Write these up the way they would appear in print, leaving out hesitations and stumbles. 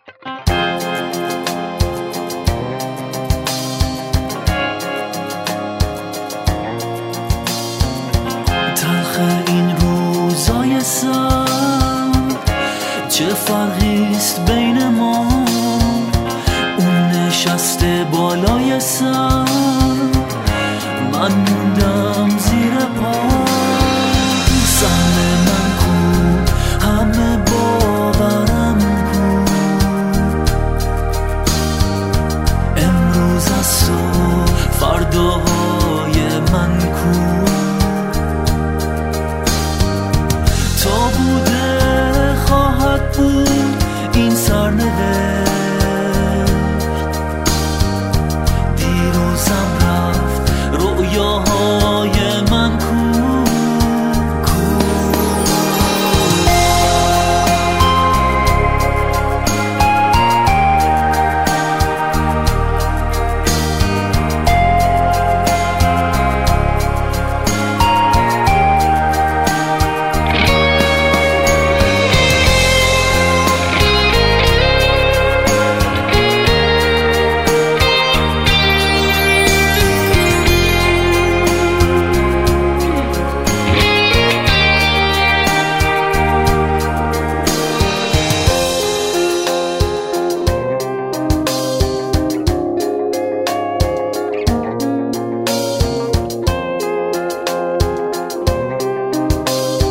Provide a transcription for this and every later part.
تلخ این روزای سرد، چه فرقیست بین ما؟ اون نشسته بالای سر، من موندم زیر پا. سهم من کن، همه باورم کن، امروز از تو فرداهای من کن. تا بوده خواهد بود این سرنوشت، دیروزم رفت رویاهای من کن.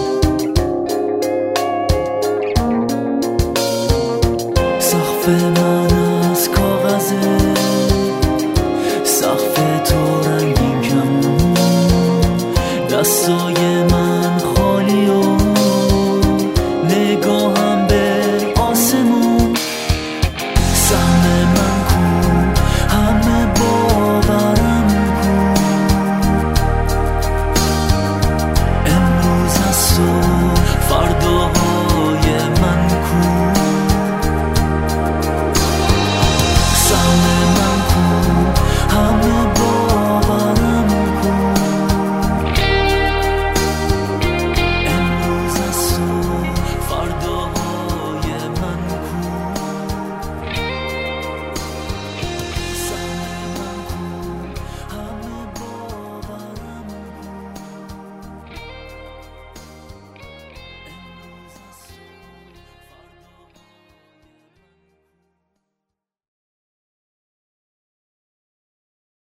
سقف من